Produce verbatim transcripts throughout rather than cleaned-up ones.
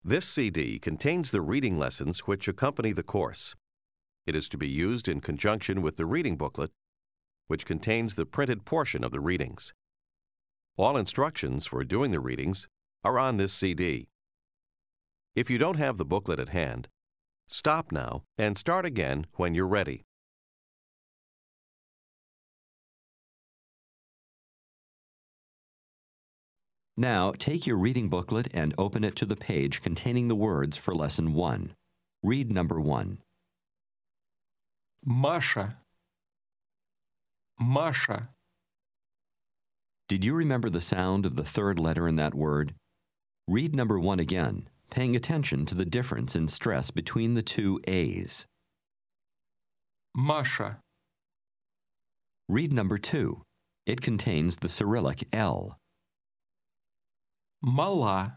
This C D contains the reading lessons which accompany the course. It is to be used in conjunction with the reading booklet, which contains the printed portion of the readings. All instructions for doing the readings are on this C D. If you don't have the booklet at hand, stop now and start again when you're ready. Now, take your reading booklet and open it to the page containing the words for Lesson one. Read number one. Маша. Маша. Did you remember the sound of the third letter in that word? Read number one again, paying attention to the difference in stress between the two A's. Маша. Read number two. It contains the Cyrillic L. Мала.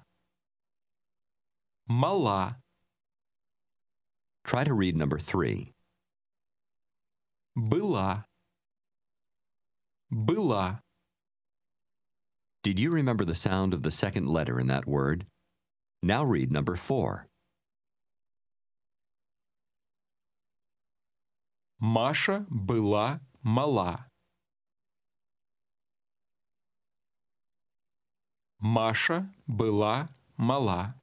Мала. Try to read number three. Была. Была. Did you remember the sound of the second letter in that word? Now read number four. Маша была мала. Маша была мала.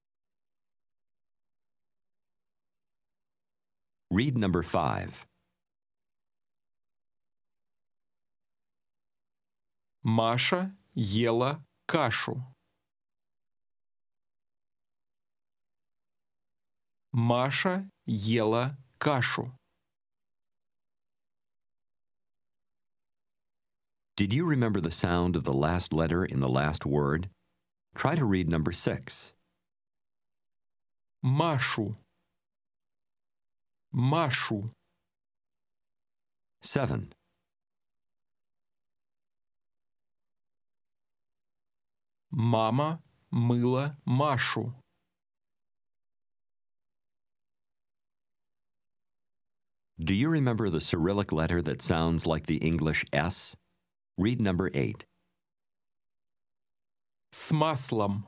Read number five. Маша ела кашу. Маша ела кашу. Did you remember the sound of the last letter in the last word? Try to read number six. Машу. Машу. Seven. Мама мыла Машу. Do you remember the Cyrillic letter that sounds like the English S? Read number eight. С маслом.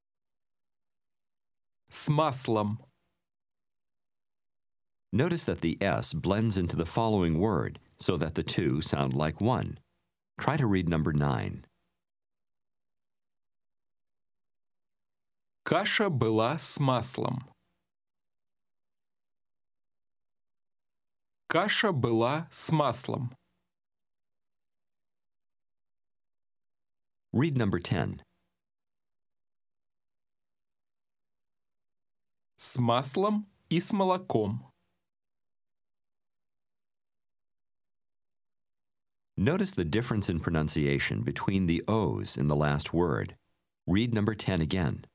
С маслом. Notice that the S blends into the following word so that the two sound like one. Try to read number nine. Каша была с маслом. Каша была с маслом. Read number ten. С маслом и с молоком. Notice the difference in pronunciation between the O's in the last word. Read number ten again.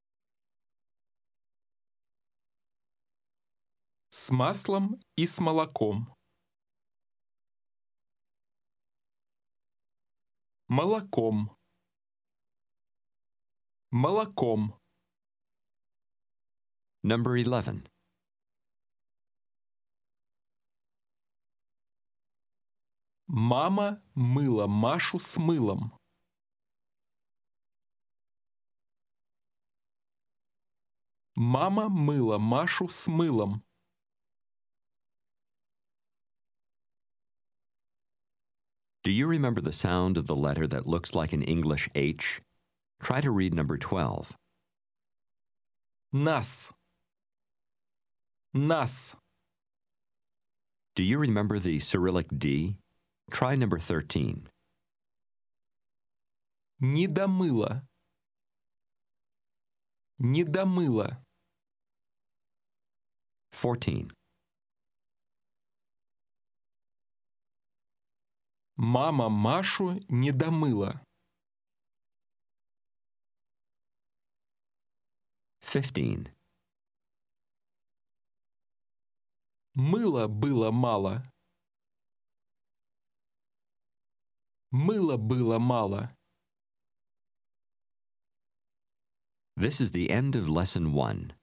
С маслом и с молоком. Молоком. Молоком. Number eleven. Мама мыла Машу с мылом. Мама мыла Машу с мылом. Do you remember the sound of the letter that looks like an English H? Try to read number twelve. Нас. Нас. Do you remember the Cyrillic D? Try number thirteen. Не домыла. Не домыла. fourteen. Мама Машу не домыла. fifteen. Мыла было мало. Мыла было мало. This is the end of Lesson one.